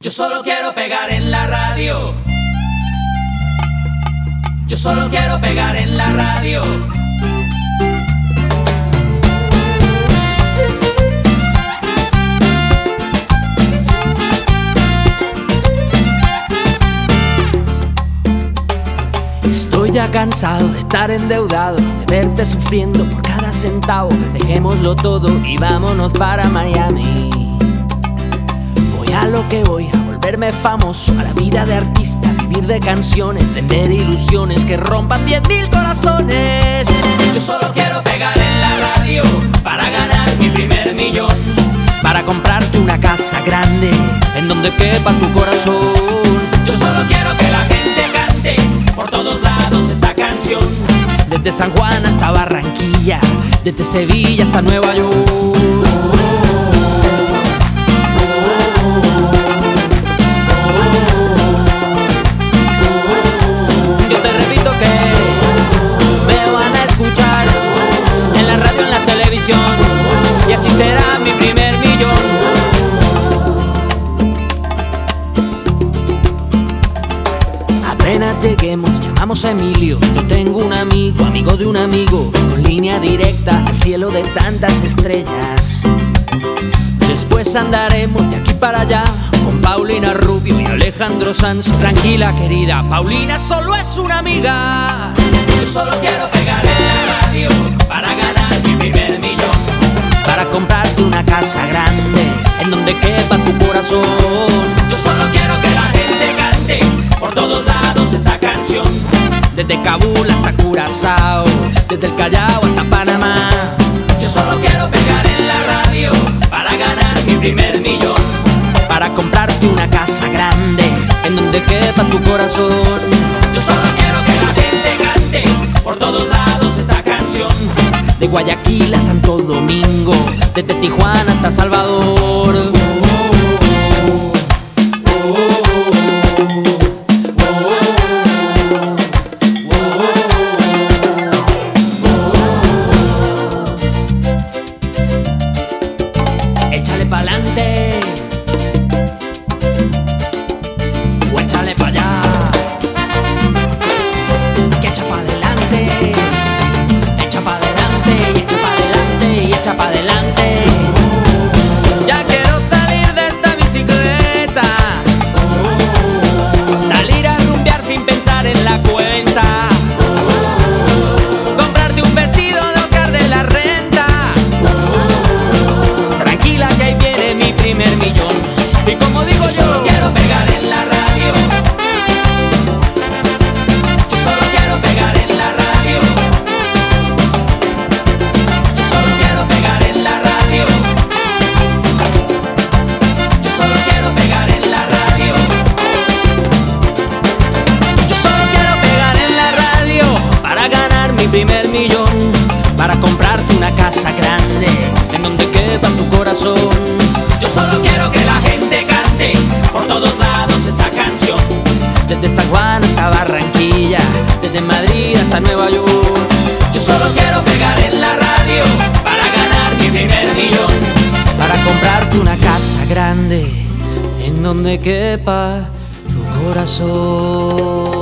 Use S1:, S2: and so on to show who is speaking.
S1: Yo solo quiero pegar en la radio. Yo solo quiero pegar en la radio.
S2: Estoy ya cansado de estar endeudado, de verte sufriendo por cada centavo. Dejémoslo todo y vámonos para Miami. Voy a lo que voy, a volverme famoso, a la vida de artista, vivir de canciones, vender ilusiones que rompan 10.000 corazones.
S1: Yo solo quiero pegar en la radio para ganar mi primer millón,
S2: para comprarte una casa grande en donde quepa tu corazón.
S1: Yo solo quiero que la gente cante por todos lados esta canción,
S2: desde San Juan hasta Barranquilla, desde Sevilla hasta Nueva York. Yo te repito que me van a escuchar en la radio, en la televisión, y así será mi primer millón. Apenas lleguemos, llamamos a Emilio. Yo tengo un amigo, amigo de un amigo, con línea directa al cielo de tantas estrellas. Después andaremos de aquí para allá con Paulina Rubio y Alejandro Sanz. Tranquila, querida, Paulina solo es una amiga.
S1: Yo solo quiero pegar en la radio para ganar mi primer millón,
S2: para comprarte una casa grande en donde quepa tu corazón.
S1: Yo solo quiero que la gente cante por todos lados esta canción,
S2: desde Kabul hasta Curazao, desde el Callao hasta Panamá.
S1: Yo solo quiero pegar en la radio para ganar mi primer millón,
S2: para comprarte una casa grande en donde quepa tu corazón.
S1: Yo solo quiero que la gente cante por todos lados esta canción,
S2: de Guayaquil a Santo Domingo, desde Tijuana hasta Salvador. Échale pa'lante o échale pa' allá, que echa pa' adelante, echa pa' adelante y echa pa' adelante y echa pa' adelante. Ya quiero salir de esta bicicleta, salir a rumbear sin pensar en la cuenta, comprarte un vestido de Oscar de la Renta. Tranquila que ahí viene mi primer millón. Y como digo
S1: yo solo quiero pegar en la radio. Yo solo quiero pegar en la radio. Yo solo quiero pegar en la radio. Yo solo quiero pegar en la radio.
S2: Yo solo quiero pegar en la radio para ganar mi primer millón, para comprarte una casa grande en donde quepa tu corazón.
S1: Yo solo quiero que la gente cante por todos lados esta canción,
S2: desde San Juan hasta Barranquilla, desde Madrid hasta Nueva York.
S1: Yo solo quiero pegar en la radio para ganar mi primer millón,
S2: para comprarte una casa grande en donde quepa tu corazón.